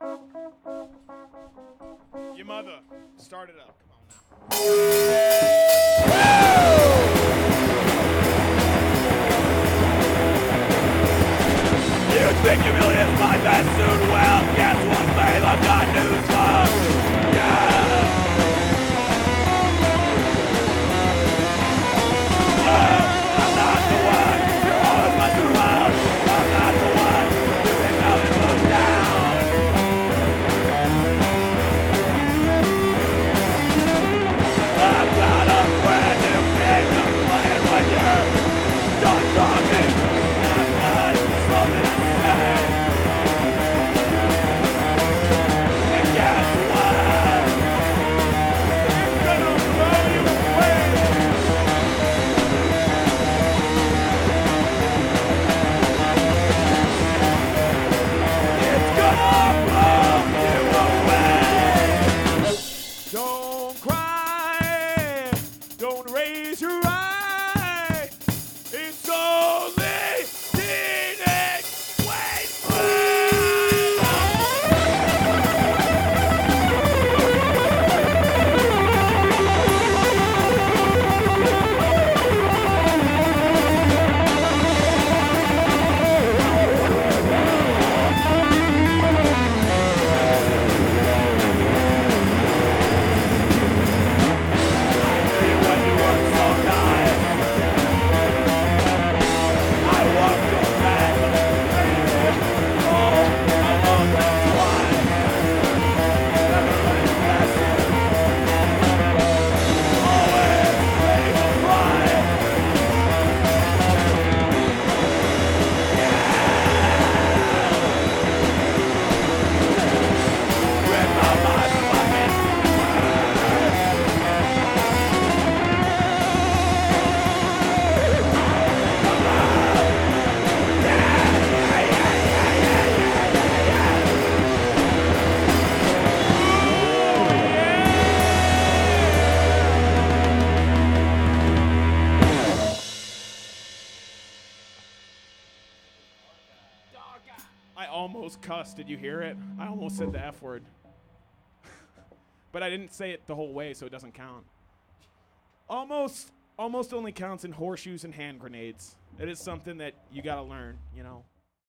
Your mother. Start it up. Come on now. You think humiliate's my best soon? Well, guess what, babe? I've got news for you. I'm not the one. You're always my true love. I'm not the one. You think I'll be moved down. I've got a brand new game to play when you're done talking. I've got something to say. And guess what? It's gonna blow you away. It's gonna blow you away. Don't cry. Don't raise your eye. It's only teenage wasteland. When you were so nice, I walked your back. Oh, along the twine. Never let it pass you. Always ready to fly. Rip out my fucking I almost cussed. Did you hear it? I almost said the F word. But I didn't say it the whole way, so it doesn't count. Almost only counts in horseshoes and hand grenades. It is something that you gotta learn, you know.